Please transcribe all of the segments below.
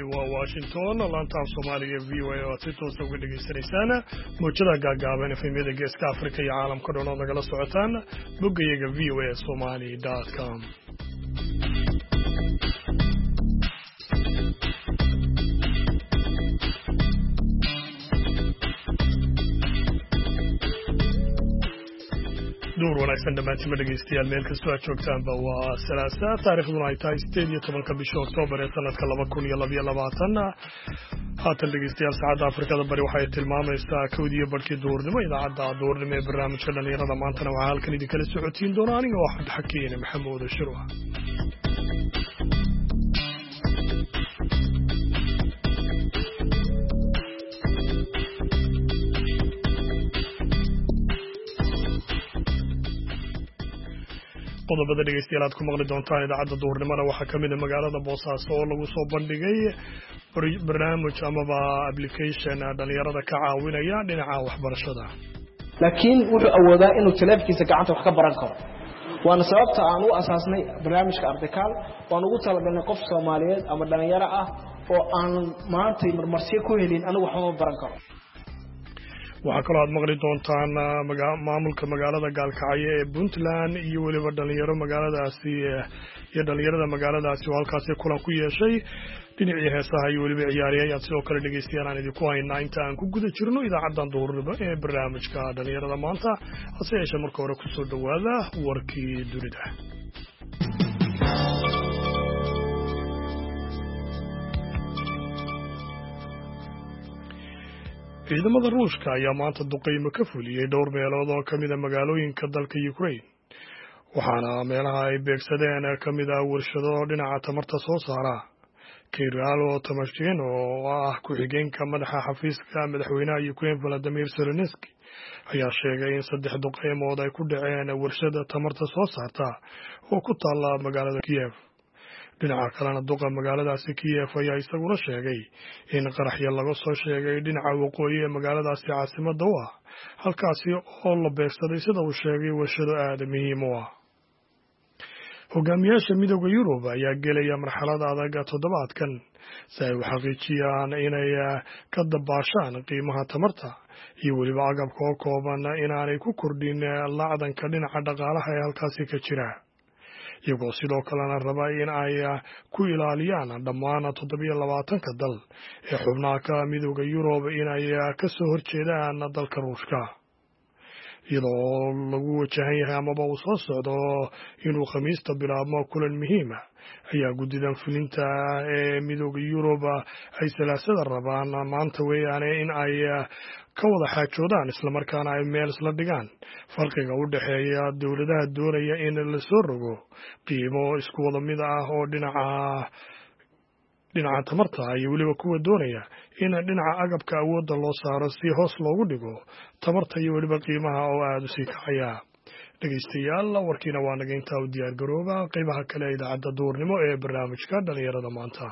waa Washington laanta af Soomaaliga VOA oo si toos ah uga dhageysanaysaan muujada gaagaaban efemyada geeska Afrika iyo caalamka dhan oo nagala socotaan boggayaga voasomali.com. دور wanaagsan dhamaantiin dhageystayaal meel kastoo aad joogtaanba waa salaasa taariikhduna ay tahay 18 bisha Oktoobar ee sanadka 2022 haatan dhageystayaal saacadda Afrikada bari waxay tilmaamaysaa kowdiyo barkii duurnimo idaacadda duurnimo ee barnaamijka dhalinyarada maantana waxaa halkan idin kala socotiin doona aniga oo Axmed Xakiin Maxamuud Shirwa qodobada dhageystayaal aad ku maqli doontaan idaacadda duurnimada waxaa ka mid ah magaalada Boosaaso oo lagu soo bandhigay barnaamij amaba application dhalinyarada ka caawinaya dhinaca waxbarashada laakiin wuxuu awoodaa inuu telefonkiisa gacanta wax ka baran karo waana sababta aan u asaasnay barnaamijka Ardikaal waan ugu talagalnay qof Soomaaliyeed ama dhalinyaro ah oo aan maanta marmarsiyo ku helin anigu wax ma baran karo waxaa kaloo aad maqli doontaan maamulka magaalada Gaalkacyo ee Puntland iyo waliba dhalinyaro magaaladaasi iyo dhalinyarada magaaladaasi oo halkaas kulan ku yeeshay dhinacii heesaha iyo waliba ciyaariyaal sidoo kale dhageystayaan aan idinku haynaa inta aan ku guda jirno idaacaddan duurnimo ee barnaamijka dhalinyarada maanta hase yeeshee marka hore ku soo dhawaada warkii dunida ciidamada Ruushka ayaa maanta duqeymo ka fuliyay dhowr meelood oo kamid ah magaalooyinka dalka Ukraine waxaana meelaha ay beegsadeen kamid ah warshado dhinaca tamarta soo saara Kirialo Tomashkin oo ah ku-xigeenka madaxa xafiiska madaxweynaha Ukraine Volodymyr Zelensky ayaa sheegay in 3 duqeymood ay ku dhaceen warshada tamarta soo saarta oo ku taala magaalada Kiev dhinaca kalena duqa magaaladaasi Kiev ayaa isaguna sheegay in qaraxyo laga soo sheegay dhinaca waqooyi ee magaaladaasi caasimadda ah halkaasi oo la beegsaday sida uu sheegay warshado aad muhiim u ah hogaamiyaasha midowga Yurub ayaa gelaya marxalad adag toddobaadkan si ay u xaqiijiyaan inay ka dabaashaan qiimaha tamarta iyo waliba agabka oo kooban inaanay ku kordhin lacdanka dhinaca dhaqaalaha ee halkaasi ka jira iyagoo sidoo kalena raba in ay ku ilaaliyaan dhammaan 27 dal ee xubnaha ka midowga Yurub inay ka soo horjeedaan dalka Ruushka iyadoo lagu wajahan yahay amaba uu soo socdo inuu Khamiista bilaabmo kulan muhiim ah ayaa guddidan fulinta ee midowga Yurub ay salaasada rabaan maanta weeyaan in ay ka wada xaajoodaan isla markaana ay meel isla dhigaan farqiga u dhaxeeya dawladaha doonaya in la soo rogo qiimo isku wada mid ah oo dhinaca tamarta iyo waliba kuwa doonaya in dhinaca agabka awoodda loo saaro si hoos loogu dhigo tamarta iyo waliba qiimaha oo aad u sii kacaya dhageystayaal warkiina waa naga intaa u diyaar garooba qaybaha kale ee idaacadda duurnimo ee barnaamijka dhalinyarada maanta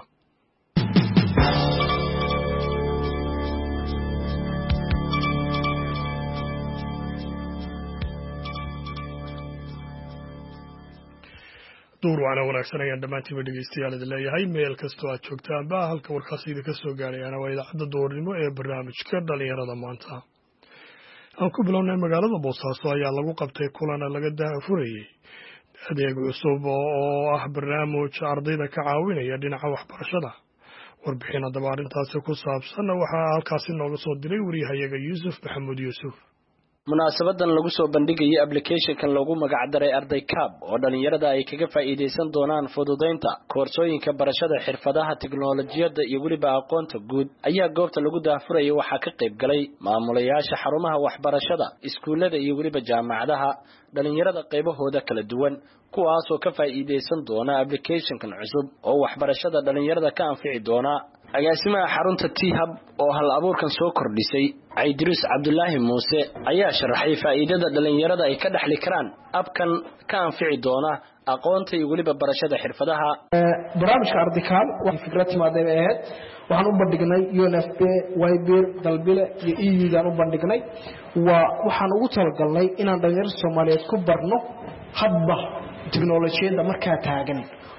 door wanaagsan ayaan dhamaantiin dhageystayaal idin leeyahay meel kastoo aad joogtaanba halka warkaas idinka soo gaarayana waa idaacadda duurnimo ee barnaamijka dhalinyarada maanta aan ku bilownay magaalada Boosaaso ayaa lagu qabtay kulan laga daafurayay adeeg cusub oo ah barnaamij ardayda ka caawinaya dhinaca waxbarashada warbixin haddaba arrintaasi ku saabsan waxaa halkaasi nooga soo diray wariyahayaga Yuusuf Maxamuud Yuusuf munaasabadan lagu soo bandhigay application-kan lagu magac daray Ardikaal oo dhalinyarada ay kaga faa'iideysan doonaan fududeynta koorsooyinka barashada xirfadaha tiknoolajiyadda iyo waliba aqoonta guud ayaa goobta lagu daafurayay waxaa ka qayb galay maamulayaasha xarumaha waxbarashada iskuulada iyo waliba jaamacadaha dhalinyarada qaybahooda kala duwan kuwaas oo ka faa'iideysan doona application-kan cusub oo waxbarashada dhalinyarada ka anfici doona agaasimaha xarunta T-Hub oo hal abuurkan soo kordhisay Idris Abdullahi Muuse ayaa sharaxay faa'iidada dhalinyarada ay ka dhaxli karaan abkan ka anfici doona aqoonta iyo waliba barashada xirfadaha barnaamijka Ardikaal waa fikrad timaaday ahayd waxaan u bandhignay UNFP Waybeer dalbile iyo EU-dan u bandhignay waxaan ugu talagalnay inaan dhalinyarada Soomaaliyeed ku barno hadba tiknoolajiyada markaa taagan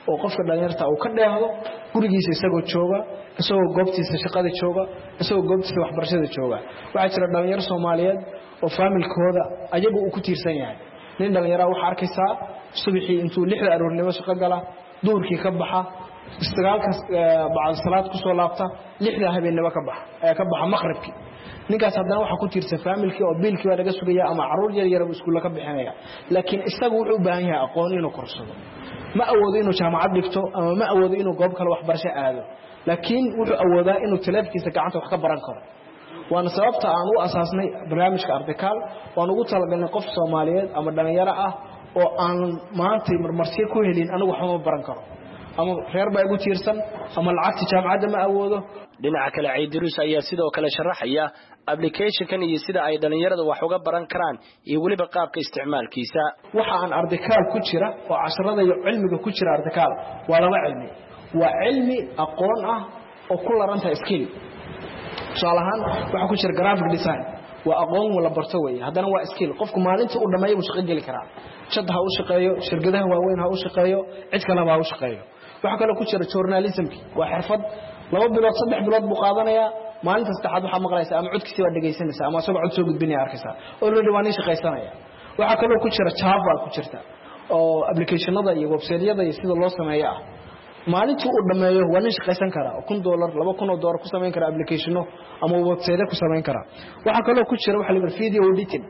oo qofka dhalinyarta uu ka dheehdo gurigiisa isagoo jooga isagoo goobtiisa shaqada jooga isagoo goobtiisa waxbarashada jooga waxa jira dhalinyar Soomaaliyeed oo familkooda ayagu uu ku tiirsan yahay nin dhalinyaro waxa arkaysaa subaxii intuu 6 aroornimo shaqo gala duurkii ka baxa istagaalkaas bacda salaad ku soo laabta 6 habeenimo ka baxa maqribkii ninkaas haddana waxa ku tiirsan familkii oo biilkii waa laga sugaya ama caruur yar yar oo iskuul ka bixinaya laakiin isagu wuxuu u baahan yahay aqoon inuu korsado ma awoodo inuu jaamacad dhigto ama ma awoodo inuu goob kale waxbarasho aado laakiin wuxuu awoodaa inuu telefonkiisa gacanta wax ka baran karo waana sababta aan u asaasnay barnaamijka Ardaykaal waan ugu talagalnay qof Soomaaliyeed ama dhalinyaro ah oo aan maanta marmarsiyo ku helin anigu wax ma baran karo ama reer baa igu tiirsan ama lacagta jaamacadda ma awoodo dhinaca kale Ciidruus ayaa sidoo kale sharaxaya application-kan iyo sida ay dhalinyaradu wax uga baran karaan iyo waliba qaabka isticmaalkiisa waxa aan Ardaykaal ku jira oo casharada iyo cilmiga ku jira Ardaykaal waa laba cilmi waa cilmi aqoon ah oo ku laranta skill salahan waxa ku jira graphic design waa aqoon wala barto way hadana waa skill qofku maalinta uu dhameeyo uu shaqo gali karaa shaqada ha u shaqeeyo shirkadaha waaweyn ha u shaqeeyo cid kale ha u shaqeeyo waxa kale ku jira journalism waa xirfad 2 bilood 3 bilood buu qaadanaya maalinta saddexaad waxa maqlaysa ama codkiisa waa dhageysanaysa ama asagoo cod soo gudbinaya arkaysa already waa nin shaqaysanaya waxa kale ku jira Java ku jirta oo applicationada iyo website-yada iyo sida loo sameeyo ah maalintii uu dhameeyo waa nin shaqaysan kara $1,000 $2,000 ku sameyn kara applicationo ama website ku sameyn kara waxa kale ku jira waxa la yiraahdo video editing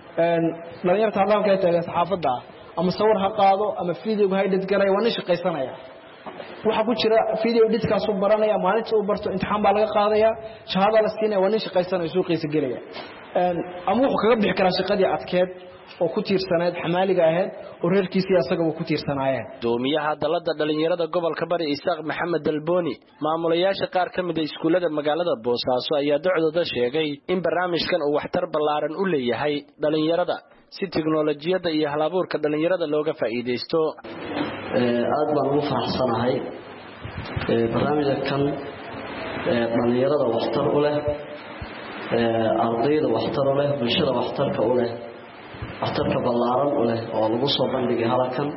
dhalinyarta hadalka ay tahay saxaafadda ama sawir ha qaado ama video ha edit garay waa nin shaqaysanaya waxa ku jira video edit kaas uu baranaya maalintii uu barto imtixaan baa laga qaadaya shahada la siinaya waa nin shaqaysanaya suuqiisa galaya ama wuxuu kaga bixi karaa shaqadii adkeed oo ku tiirsaneed xamaaliga ahayd oo reerkiisa asaga uu ku tiirsanaayeen doomiyaha dalada dhalinyarada gobolka Bari Isaaq Maxamed Dalbooni maamulayaasha qaar ka mid ah iskuulada magaalada Boosaaso ayaa docdooda sheegay in barnaamijkan uu waxtar ballaaran u leeyahay dhalinyarada si tiknoolajiyada iyo hal-abuurka dhalinyarada looga faa'iideysto aad baan ugu faraxsanahay barnaamijkan dhalinyarada waxtar u leh ardayda waxtar u leh bulshada waxtarka u leh waxtarka ballaaran u leh oo lagu soo bandhigay halkan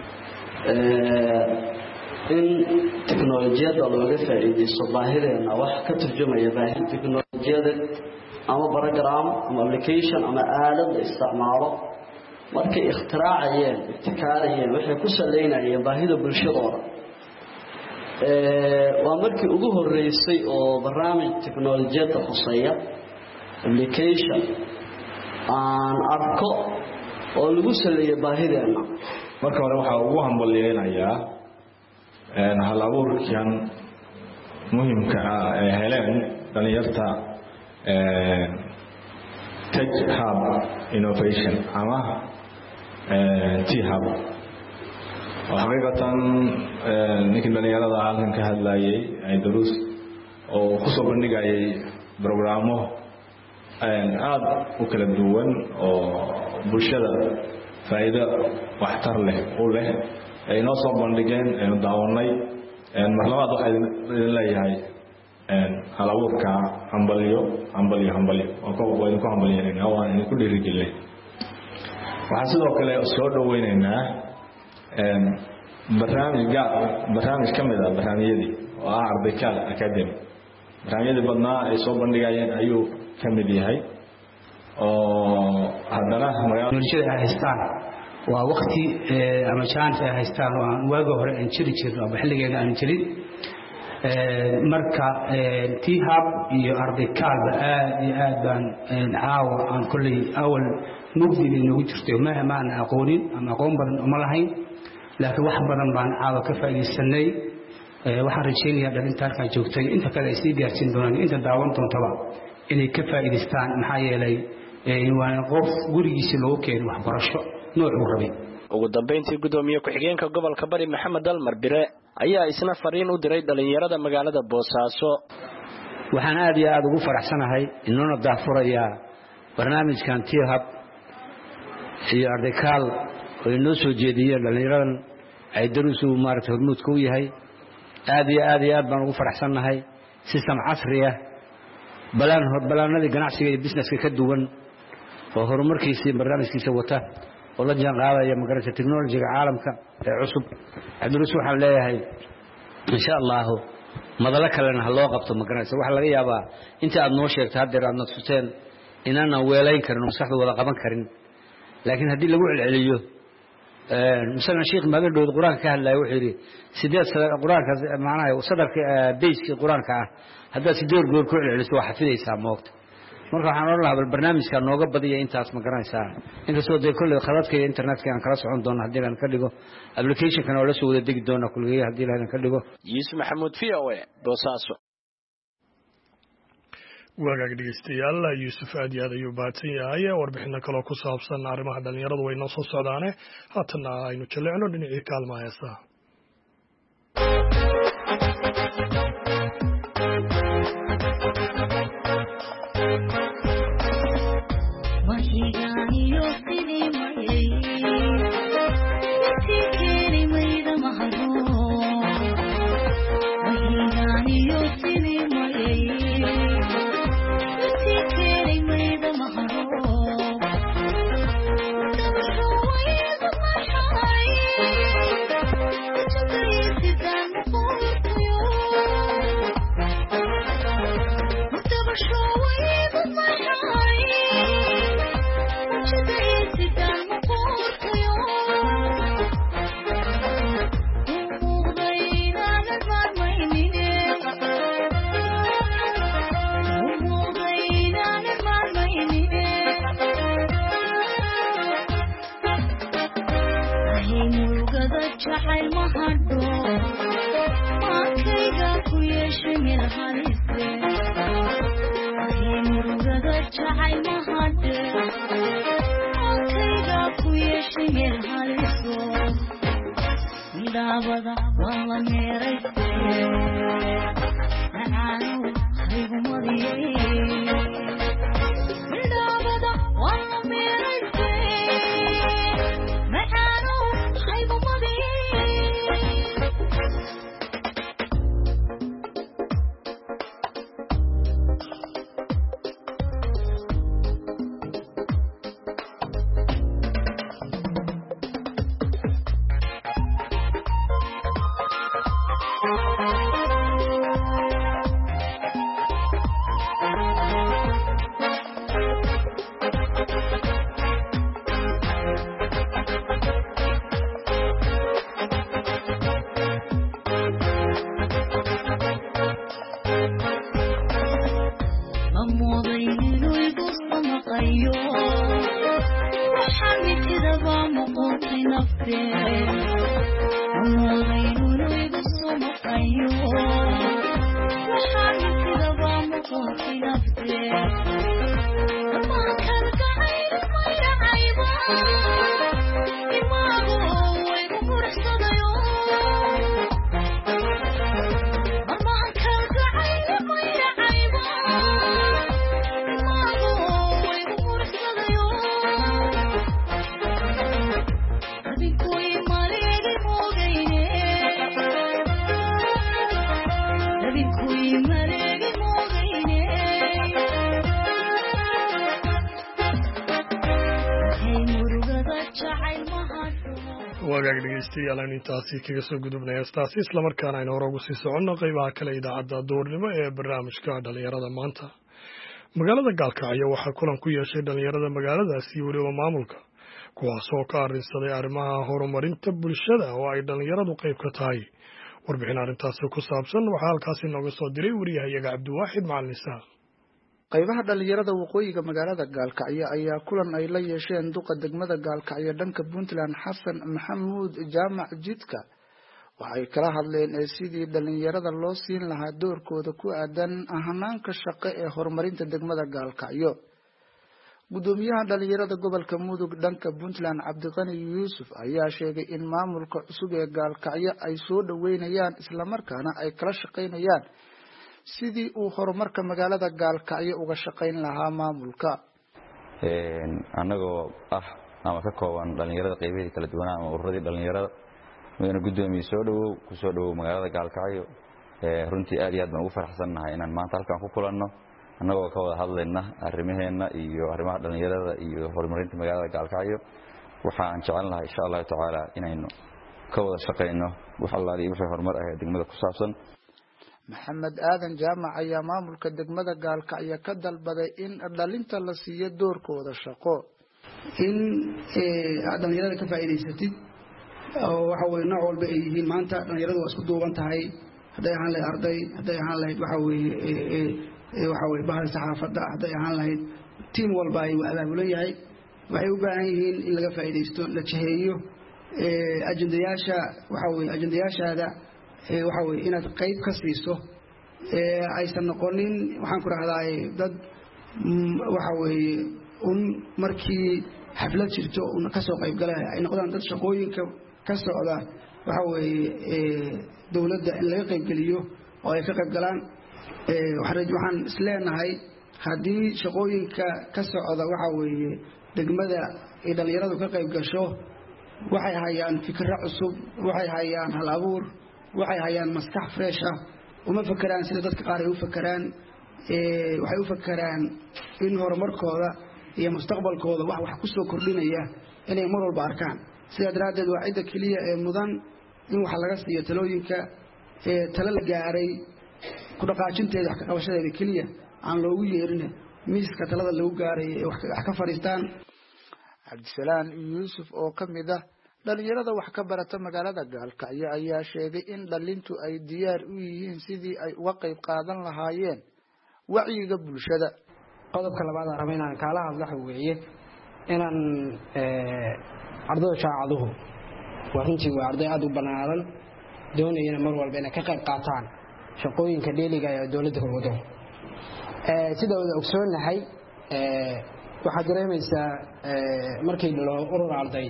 in tiknoolajiyada looga faa'iideysto baahideena wax ka turjumaya baahida tiknoolajiyada ama program ama application ama aalad la isticmaalo markay ikhtiraacayeen ibtikaarayeen waxay ku saleynayeen baahida bulshadooda waa markii ugu horeysay oo barnaamij tiknoolajiyada khuseeya application aan arko oo lagu saleeyay baahideena marka hore waxa ugu hambalyeeynaya hal-abuurkan muhiimka ah ee heleen dhalinyarta Tech Hub Innovation ama T-Hub xaqiiqatan ninkii dhalinyarada halkan ka hadlayay Ciidruus oo ku soo bandhigayay barnaamijyo aad u kala duwan oo bulshada faa'iido waxtar leh u leh ay noo soo bandhigeen daawanay mar labaad waxa idin leeyahay hal-abuurka hambalyo oo kooban ku hambalyeynaa oo aan ku dhiirigelinay waxaan sidoo kale soo dhaweynaynaa barnaamij ka mid ah barnaamijyadii oo ah Ardaykaal Academy barnaamijyadii badnaa ay soo bandhigayeen ayuu ka mid yahay oo haddana magaalada ay haystaan waa waqti ama chance ay haystaan oo aan waaga hore aan jiri jirno ama xilligeena aan jirin marka T-Hub iyo Ardaykaal aad iyo aad baan caawa aan kulli awal mugdi inuu jirto ma aan aqoonin ama aqoon badan uma lahayn laakiin wax badan baan caawa ka faa'iideysanay waxaan rajaynayaa dhalinta halkan joogtay inta kale ay sii gaarsiin doonaan inta daawan doontaba inay ka faa'iideystaan maxaa yeelay waa qof gurigiisa loo keenay waxbarasho nooc uu rabay ugu dambeyntii gudoomiye ku-xigeenka gobolka Bari Maxamed Dalmar Bire ayaa isna fariin u diray dhalinyarada magaalada Boosaaso waxaan aad iyo aad ugu faraxsanahay inoo daafuraya barnaamijkan T-Hub iyo Ardaykaal oo inoo soo jeediyay dhalinyaradan Ciidruus uu maartay hormuudka u yahay aad iyo aad baan ugu faraxsanahay system casri ah balaanadii ganacsiga iyo businesska ka duwan oo horumarkiisa barnaamijkiisa wata oo la jaan qaadaya magarata technology-ga caalamka ee cusub Cabdiruus waxaan leeyahay insha Allah madala kalena ha loo qabto magarata waxa laga yaabaa inta aad noo sheegtay hadda aad nafsuteen inaan weelayn karin maskaxda wada qaban karin laakiin hadii lagu celceliyo مثلا شيخ ما بين القرآن كهلا وحيري سيدات القرآن معناه وصدر بيس القرآن كه هذا سيدور جور كل على سوا حفيد يسام وقت مرة حنقول له بالبرنامج كان نوقف بدي أنت اسمه قرآن ساعة أنت سوى ده كل خلاص كي إنترنت كان خلاص عندنا هدي لنا كله أبليكيشن كانوا ولا سوى ده دونا كل شيء هدي لنا كله يوسف محمود فيوي بوساسو wagaag dhegeystayaal yuusuf aad iyo aad ayuu baadsan yahay warbixino kaloo ku saabsan arrimaha dhalinyaradu way noo soo socdaane haatana aynu jaleecno dhinacii kaalmaha heesaha wagaag dhegeystayaal aan intaasi kaga soo gudubnay heestaasi isla markaana aynu hore ugu sii soconno qaybaha kale idaacadda duurnimo ee barnaamijka dhalinyarada maanta magaalada gaalkacyo waxaa kulan ku yeeshay dhalinyarada magaaladaasi iyo weliba maamulka kuwaas oo ka arrinsaday arrimaha horumarinta bulshada oo ay dhalinyaradu qayb ka tahay warbixin arrintaasi ku saabsan waxaa halkaasi nooga soo diray wariyahayaga cabdiwaaxid macalin isaaq qaybaha dhalinyarada waqooyiga magaalada gaalkacyo ayaa kulan ay la yeesheen duqa degmada gaalkacyo dhanka puntland xasan maxamuud jaamac jidka waxay kala hadleen sidii dhalinyarada loo siin lahaa doorkooda ku aadan hanaanka shaqo ee horumarinta degmada gaalkacyo gudoomiyaha dhalinyarada gobolka mudug dhanka puntland cabdiqani yuusuf ayaa sheegay in maamulka cusub ee gaalkacyo ay soo dhaweynayaan islamarkaana ay kala shaqaynayaan sidii uu horumarka magaalada gaalkacyo uga shaqayn lahaa maamulka anagoo ama ka kooban dhalinyarada qaybaheeda kala duwan ama ururadii dhalinyarada mudane gudoomiye soo dhawow ku soo dhawow magaalada gaalkacyo runtii aad iyo aad baan ugu faraxsannahay inaan maanta halkan ku kulanno annagoo ka wada hadlayna arrimaheena iyo arrimaha dhalinyarada iyo horumarinta magaalada gaalkacyo waxaan jecel lahaa insha Allah taala inaynu ka wada shaqeyno wax allaali wixii horumar ah degmada ku saabsan. Maxamed Aadan Jaamac ayaa maamulka degmada Gaalkacyo ka dalbaday in dhalinta la siiyo doorkooda shaqo in dhalinyarada ka faa'iideysatid oo waxa weeye nooc walba ay yihiin maanta dhalinyaradu waa isku duuban tahay haday ahaan lahayd arday haday ahaan lahayd waxa weeye bahal saxaafada haday ahaan lahayd team walba ay abaabulan yahay waxay u baahan yihiin in laga faa'iideysto la jiheeyo ajendayaasha waxa weeye ajendayaashada waxa weeye inaad qayb ka siiso aysan noqonin waxaan ku raahdaa dad waxa weeye markii xaflad jirto ka soo qayb galay ay noqdaan dad shaqooyinka ka socda waxa weeye dawladda in laga qayb geliyo oo ay ka qayb galaan waxaan isleenahay haddii shaqooyinka ka socda waxa weeye degmada ay dhalinyaradu ka qayb gasho waxay hayaan fikirro cusub waxay hayaan hal abuur waxay hayaan maskax fresh ah uma fakaraan sida dadka qaar ay u fakaraan waxay u fakaraan in horumarkooda iyo mustaqbalkooda wax ku soo kordhinaya inay mar walba arkaan sida daraadeed waa cidda kaliya ee mudan in wax laga siiyo talooyinka talo la gaaray ku dhaqaajinteeda wax ka qabashadeeda kaliya aan loogu yeerin miiska talada lagu gaaray wax ka fariistaan. Cabdisalaan Yuusuf oo kamid ah dhalinyarada wax ka barata magaalada Gaalkacyo ayaa sheegay in dhalintu ay diyaar u yihiin sidii ay uga qayb qaadan lahaayeen wacyiga bulshada. qodobka labaad aan rabaa inaan kala hadlo weeye inaan ardayda shaacaduhu warintii waa arday aad u banaaran doonayna mar walba inay ka qayb qaataan shaqooyinka dheeliga ee dawladda ka wado sida wada ogsoonahay waxa dareemaysaa markii loo urur arday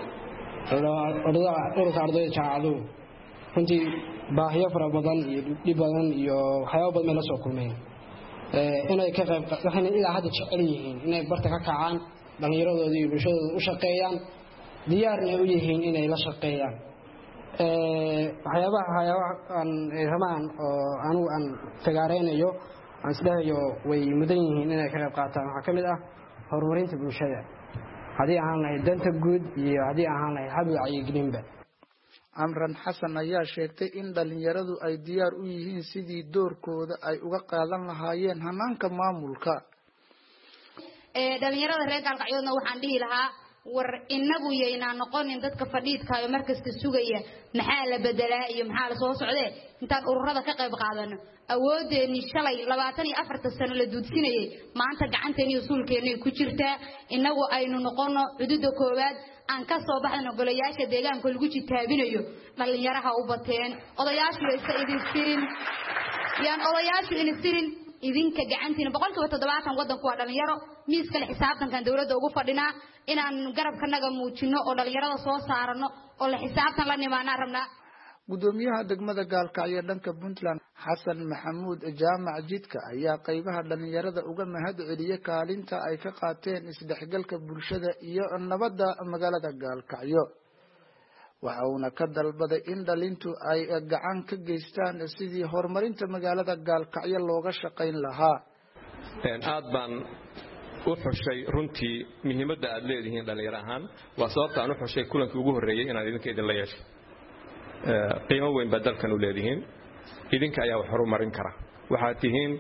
ardayda shaacaduhu runtii baahiyo fara badan iyo dhib badan iyo waxyaabo badan la soo kulmeen inay ka qayb qaataan ilaa hadda jecel yihiin inay barta ka kacaan dhalinyaradooda iyo bulshadooda u shaqeeyaan diyaarna u yihiin inay la shaqeeyaan waxyaabaha aan ramaan oo anigu aan tagaareynayo aan isdhahayo way mudan yihiin inay ka qayb qaataan waxaa kamid ah horumarinta bulshada haddii ahaan lahayd danta guud iyo haddii ahaan lahayd hab wacyigelinba. Amran Xasan ayaa sheegtay in dhalinyaradu ay diyaar u yihiin sidii doorkooda ay uga qaadan lahaayeen hanaanka maamulka. Dhalinyarada reer Gaalkacyoodna waxaan dhihi lahaa war inagu yeynaa noqonin dadka fadhiidka iyo markasta sugaya maxaa la bedelaa iyo maxaa la soo socday intaan ururada ka qayb qaadano awoodeeni shalay 24 sano la duudsinayay maanta gacanteena iyo suulkeena ku jirtaa inagu aynu noqono xuduuda koowaad aan ka soo baxno golayaasha deegaanka lagu jitaabinayo dhalinyaraha u bateen odayaashu ay idin sirin yaan odayaashu in sirin idinka gacantiina 70% wadanku waa dhalinyaro miiska la xisaabtankan dawladda ugu fadhinaa inaan garabkanaga muujino oo dhalinyarada soo saarano oo la xisaabtan la nimaana rabnaa. Gudoomiyaha degmada Gaalkacyo dhanka Puntland Xasan Maxamuud Jaamac Jidka ayaa qaybaha dhalinyarada uga mahad celiyay kaalinta ay ka qaateen isdhexgalka bulshada iyo nabadda magaalada Gaalkacyo. waxa uuna ka dalbaday in dhalintu ay gacan ka geystaan sidii horumarinta magaalada Gaalkacyo looga shaqeyn lahaa. aad baan u xushay runtii muhiimadda aad leedihiin dhalinyaro ahaan waa sababta aan u xushay kulankii ugu horeeyay inaan idinka idin la yeesho qiimo weyn baa dalkan u leedihiin idinka ayaa wax horumarin kara waxaad tihiin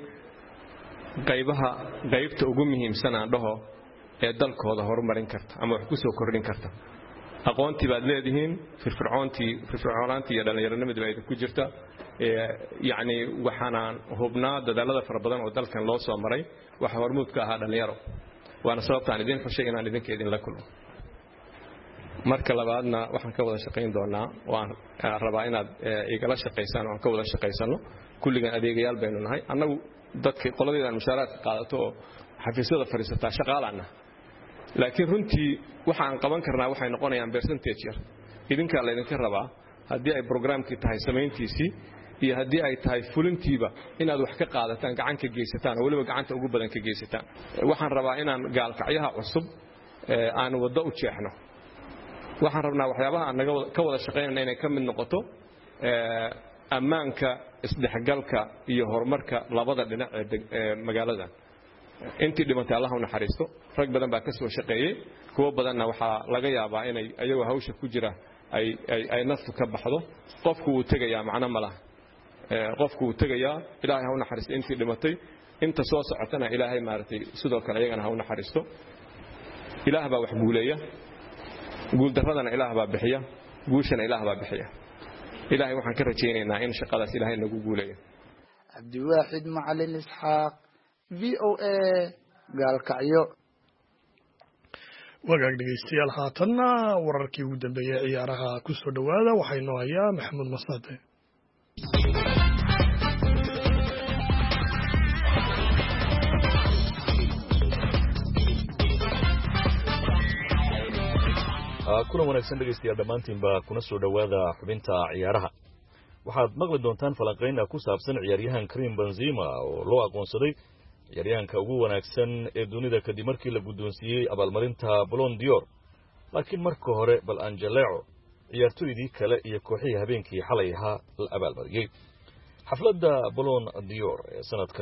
qaybta ugu muhiimsan aan dhaho ee dalkooda horumarin karta ama wax ku soo kordhin karta aqoontii baad leedihiin firfircoonaantii iyo dhallinyaronimadii baa idinku jirta yacni waxaanaan hubnaa dadaalada fara badan oo dalkan loo soo maray waxa hormuud ka ahaa dhallinyaro waana sababtaan idin xushay inaan idinka idinla kulmo marka labaadna waxaan ka wada shaqayn doonaa waan rabaa inaad igala shaqaysaan oo aan ka wada shaqaysano kulligan adeegayaal baynu nahay annagu dadka qoladeedaan mushaaraadka qaadato oo xafiisyada fadhiisataa shaqaalaana laakiin runtii waxaan qaban karnaa waxay noqonayaan percentage yar idinkaa laydinka rabaa haddii ay programkii tahay samayntiisii iyo haddii ay tahay fulintiiba inaad wax ka qaadataan gacan ka geysataan oo weliba gacanta ugu badan ka geysataan waxaan rabaa inaan gaalkacyaha cusub aan waddo u jeexno waxaan rabnaa waxyaabaha aan ka wada shaqaynayna inay ka mid noqoto ammaanka isdhexgalka iyo horumarka labada dhinac ee magaalada intii dhimantay Allah u naxariisto rag badan baa ka soo shaqeeyay kuwa badanna waxa laga yaabaa inay ayagu hawsha ku jira ay naftu ka baxdo qofku uu tagayaa macna ma laha qofku uu tagayaa Ilaahay ha u naxariisto intii dhimatay inta soo socotana Ilaahay maartay sidoo kale ayagana ha u naxariisto Ilaah baa wax guuleeya guul daradana Ilaah baa bixiya guushana Ilaah baa bixiya Ilaahay waxaan ka rajaynaynaa in shaqadaas Ilaahay nagu guuleeyo Cabdiwaxid Macalin Isxaaq VOA Gaalkacyo wagaag dhegeystayaal haatanna wararkii ugu dambeeyay ciyaaraha ku soo dhawaada waxaynu hayaa Maxamuud Masade kulan wanaagsan dhegeystayaal dhammaantiinba kuna soo dhawaada xubinta ciyaaraha waxaad maqli doontaan falanqayn ku saabsan ciyaaryahan Karim Benzema oo loo aqoonsaday ciyaaryahanka ugu wanaagsan ee dunida kadib markii la guddoonsiiyey abaalmarinta Ballon d'Or laakiin marka hore bal Angelo ciyaartoydii kale iyo kooxihii habeenkii xalay ahaa la abaalmariyay xafladda Ballon d'Or ee sanadka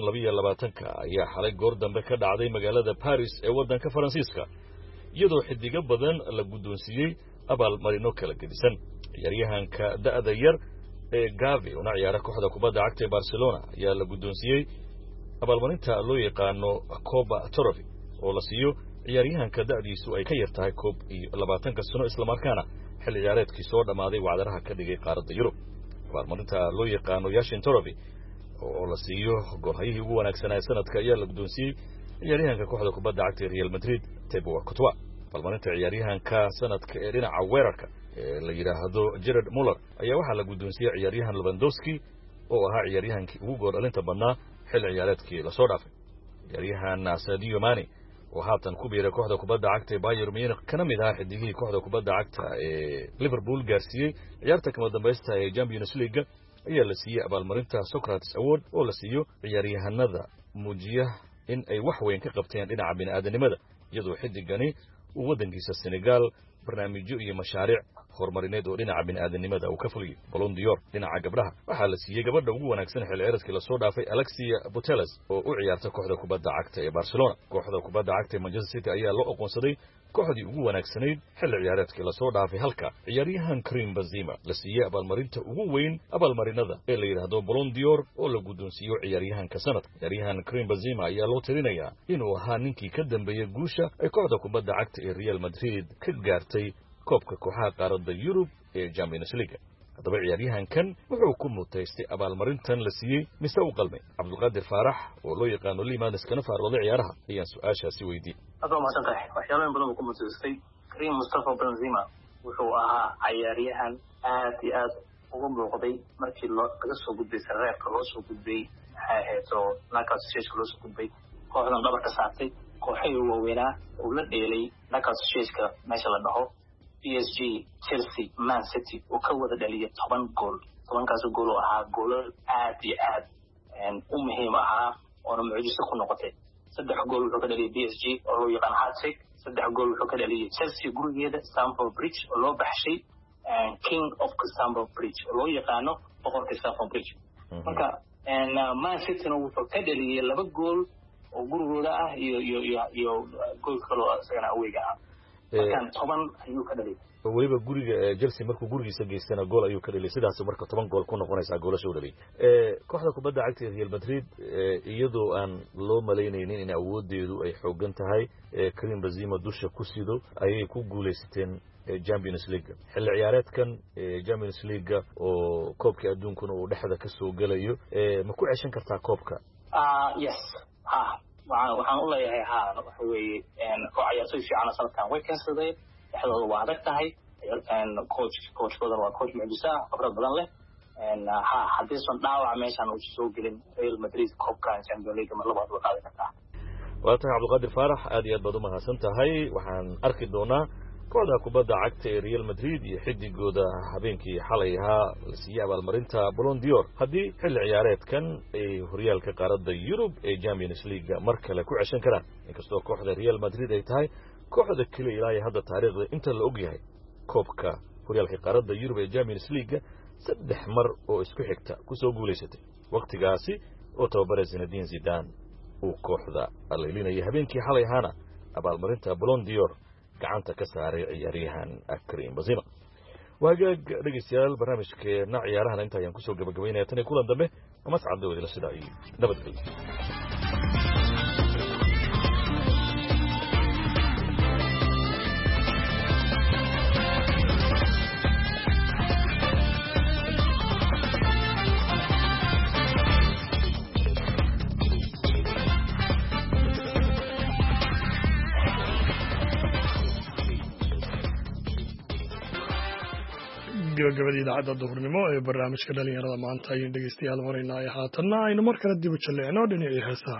2022 ayaa xalay goor dambe ka dhacday magaalada Paris ee waddanka Faransiiska iyadoo xidiga badan la guddoonsiiyey abaalmarino kala gedisan ciyaaryahanka da'da yar ee Gavi oo ciyaara kooxda kubadda cagta ee Barcelona ayaa la guddoonsiiyey abaalmarinta loo yaqaano Copa Trophy oo la siiyo ciyaaryahanka da'diisu ay ka yar tahay 20 sano isla markaana xil ciyaareedkii soo dhamaaday wacdaraha ka dhigay qaaradda Yurub abaalmarinta loo yaqaano Yashin Trophy oo la siiyo goolhayihii ugu wanaagsanaa sanadka ayaa la guddoonsiiyey ciyaaryahanka kooxda kubadda cagta ee Real Madrid Thibaut Courtois abaalmarinta ciyaaryahanka sanadka ee dhinaca weerarka ee la yiraahdo Gerard Muller ayaa waxa la guddoonsiiyey ciyaaryahan Lewandowski oo ahaa ciyaaryahankii ugu gool dhalinta badnaa xil ciyaareedkii la soo dhaafay ciyaaryahan Sadio Mane oo haatan ku biiray kooxda kubadda cagta ee Bayern Munich kana mid ah xidigihii kooxda kubadda cagta ee Liverpool gaarsiiyey ciyaarta kama dambaysta ee Champions League ayaa la siiyey abaalmarinta Socrates Award oo la siiyo ciyaaryahanada muujiya in ay wax weyn ka qabteen dhinaca bini'aadanimada iyadoo xidigani uu wadankiisa Senegal barnaamijyo iyo mashaariic horumarineed oo dhinaca bini'aadanimada uu ka fuliyay Ballon d'Or dhinaca gabdhaha waxaa la siiyey gabadha ugu wanaagsan xil ciyaareedkii la soo dhaafay Alexia Putellas oo u ciyaarta kooxda kubadda cagta ee Barcelona kooxda kubadda cagta ee Manchester City ayaa loo aqoonsaday kooxdii ugu wanaagsanayd xil ciyaareedkii la soo dhaafay halka ciyaaryahan Karim Benzema la siiyey abaalmarinta ugu weyn abaalmarinada ee la yiraahdo Ballon d'Or oo la guddoonsiiyo ciyaaryahanka sanadka ciyaaryahan Karim Benzema ayaa loo tirinayaa inuu ahaa ninkii ka dambeeyay guusha ay kooxda kubadda cagta ee Real Madrid ka gaartay koobka kooxaha qaaradda Yurub ee Champions League haddaba ciyaaryahankan wuxuu ku mutaystay abaalmarintan la siiyey mise u qalmay Cabdulqaadir Faarax oo loo yaqaano Limanis kana faarooday ciyaaraha ayaan su'aashaasi weydiiyey adoo ma santahay waxyaalaha badan ku mutaystay Karim Mustafa Benzema wuxuu ahaa ciyaaryahan aad iyo aad ugu muuqday markii laga soo gudbay sareerka loo soo gudbay hay'ado knockout stage loo soo gudbay kooxdan dhabarka saartay kooxihii waaweynaa oo la dheelay knockout stage-ka meesha la dhaho PSG, Chelsea, Man City oo ka wada dhaliyay 10 gool 10kaas gool oo ahaa goolal aad iyo aad u muhiim ahaa oo mucjiso ku noqotay 3 gool wuxuu ka dhaliyay PSG oo loo yaqaan hat-trick 3 gool wuxuu ka dhaliyay Chelsea gurigeeda Stamford Bridge oo loo baxshay King of Stamford Bridge oo loo yaqaano boqorka Stamford Bridge marka Man City wuxuu ka dhaliyay 2 gool oo gurigooda ah iyo gool kale oo asagana awayga ah markaan 10 ayuu ka dhaliyay waliba guriga Chelsea markuu gurigiisa geystana gool ayuu ka dhaliyay sidaas marka 10 gool ku noqonaysa goolasho dhaliyay kooxda kubadda cagta ee Real Madrid iyadoo aan loo maleynaynin in awoodeedu ay xoogan tahay Karim Benzema dusha ku sido ayay ku guuleysteen Champions League xil ciyaareedkan Champions League oo koobka adduunka uu dhexda ka soo galayo ma ku ceshan kartaa koobka yes waxaan u leeyahay waxa weeye ciyaartoy fiican sanadkan way keensadeen dhexdooda waa adag tahay coachkoodan waa coach mucjisa khibrad badan leh haddiisan dhaawac meeshaan uu soo gelin Real Madrid koobkan Champions League mar labaad waa qaadan kartaa waa tahay Cabdulqaadir Faarax aad iyo aad baad u mahadsan tahay waxaan arki doonaa kooxda kubadda cagta ee Real Madrid iyo xidigooda habeenkii xalay ahaa la siiyay abaalmarinta Ballon d'Or haddii xil ciyaareedkan ay horyaalka qaaradda Yurub ee Champions League mar kale ku ceshan karaan inkastoo kooxda Real Madrid ay tahay kooxda kale ilaa hadda taariikhda inta la og yahay koobka horyaalka qaaradda Yurub ee Champions League 3 mar oo isku xigta ku soo guuleysatay waqtigaasi oo tababare Zinedine Zidane uu kooxda aleylinaya habeenkii xalay ahaana abaalmarinta Ballon d'Or gacanta ka saaray ciyaaryahan Karim Benzema. waagaag dhegeystayaal barnaamijkeena ciyaarahan inta ayaan kusoo gabagabeynaya tan kulan dambe ama sacado wada sida ay nabadgelyo. gabagabadii idaacadda duhurnimo ee barnaamijka dhalinyarada maanta ayaynu dhegeystayaal maraynaa haatanna aynu mar kale dib u jalleecno dhinacii heesaha.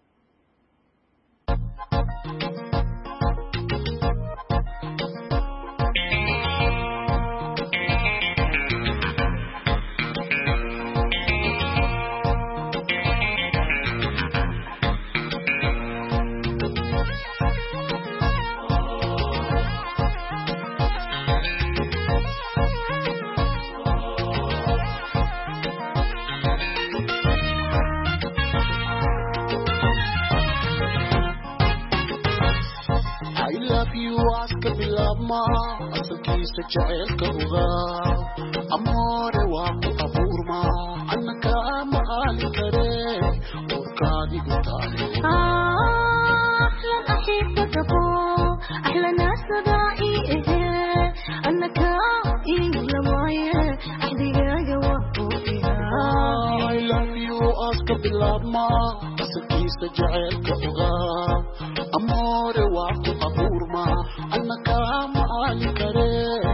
jaceelka ogaa amoore waa ku abuurma annaka ma aali kare urkaadigu taale أحلى أحبك أبو أحلى ناس ضائي أنك إلا معي أحدي I love you أسكر باللابما أسكيس jaceelka ogaa amoore waa ku abuurma annaka ma aali kare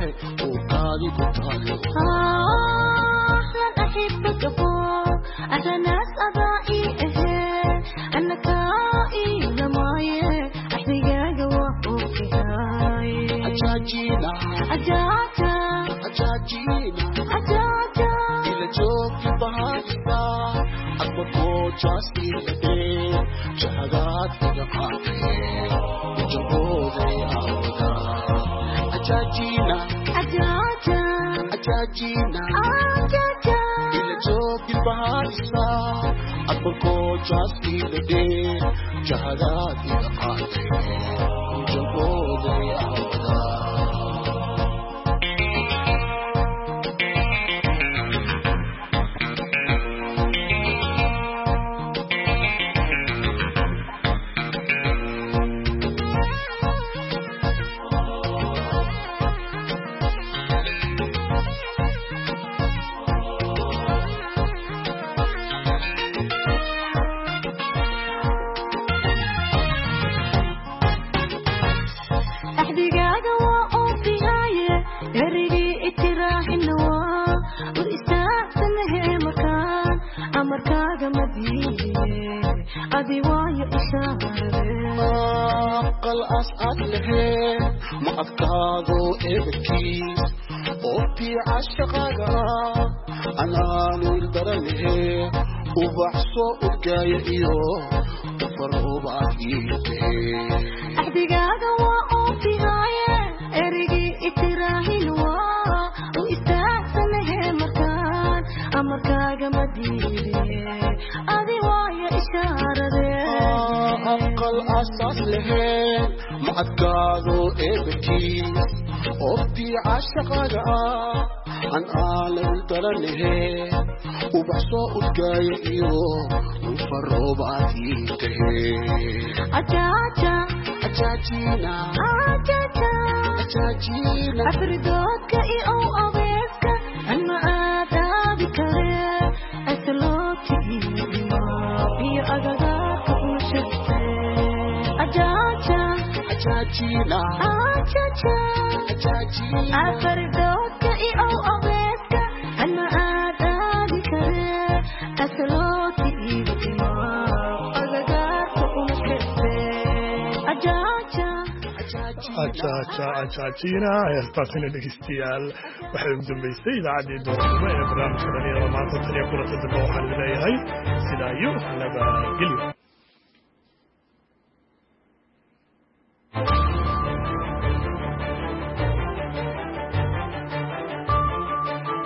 أحلى أحبك أبو أحلى ناس أضائي أنك إلا معي أحدي أجاجينا أجاجا إلى جوك بهاجنا أكبر جاسي لدي جهدات بجمعاتي وجمهوري أودا أجاجينا إلى جوك البهاجنا أكبر جاسي لدي جهدات بجمعاتي وجمهوري أودا قل أسعد له ما أفكاره إبكيس أوبي عشقها أنا نقدر له وبحصو وجايه وفرقوا بعديته أحدقاقة وأوبي هاي أريجي إتراهي نوا وإستحسن له مكان أمركاقة مدينة أدي وايا إشارة أقل أساس لهين ما أتقالوا إبكيس أوبي عشقها عن عالم الدرنهين وبحصو الجايه وفرقوا بعديته أجاجينا أفردوك أو أبيسك أما آتا بكري أسلوكي في أغاقك وشفت أجاجينا أفردوك أو أبيسك أما آتا بكري أسلوكي في أغاقك وشفت ajaajina heestaasina dhegeystayaal waxay ugu dambeysay idaacaddii doornimo ee barnaamijka dhalinyarada maanta tan iyo kulanta dambe waxaan leeyahay sidaa iyo nabadgelyo.